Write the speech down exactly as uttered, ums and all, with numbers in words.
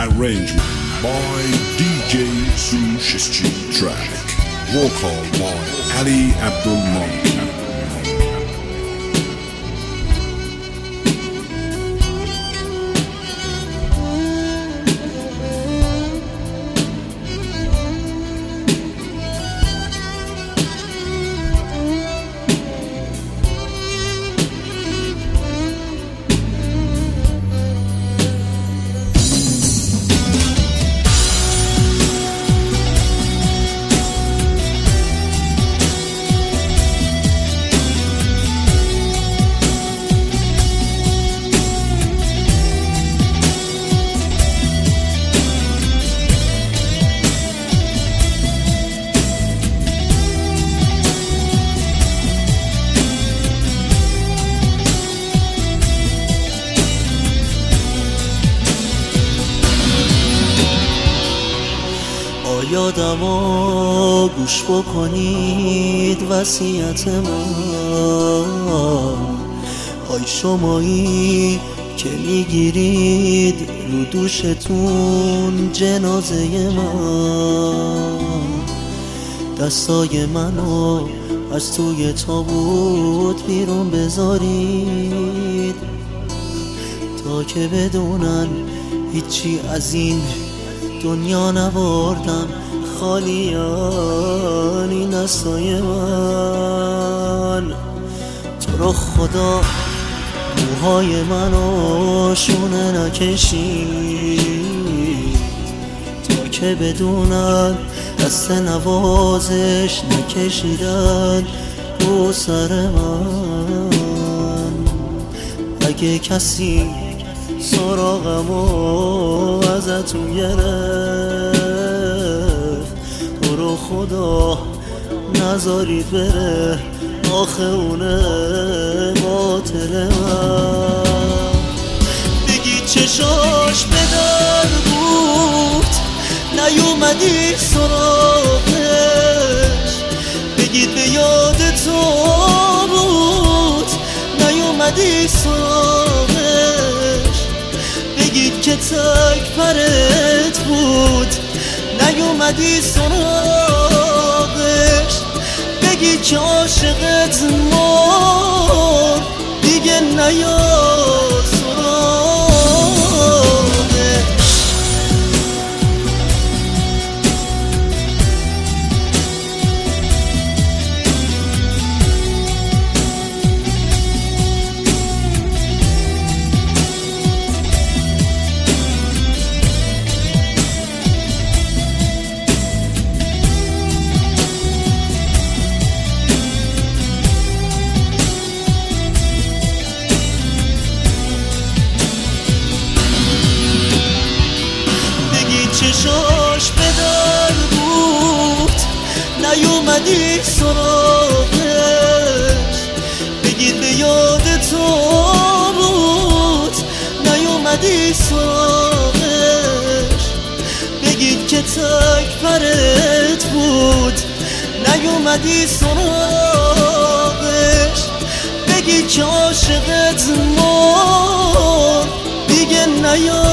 Arrangement by D J Sushishchi Track. Vocal by Ali Abdul Malik. یادمو گوش بکنید وصیت من، آی شمایی که میگیرید رو دوشتون جنازه من، دستای منو از توی تابوت بیرون بذارید تا که بدونن هیچی از این دنیا نبردم، خالیان این دستای من. تو رو خدا موهای منو شونه نکشید تا که بدونن دست نوازش نکشیدن رو سر من. اگه کسی سراغمو ازتون گرفت تو رو خدا نذارید بره، آخه اونه باطل من. بگید چشاش به در بود نیومدی سراغش، بگید به یاد تو بود نیومدی سراغش، بگید که تک پرت بود نیومدی سراغش، بگید که عاشقت مرد دیگه نیاد سراغش. چشاش به در بود نیومدی سراغش، بگید به یاد تو بود نیومدی سراغش، بگید که تک پرت بود نیومدی سراغش، بگید که عاشقت مرد دیگه نیاد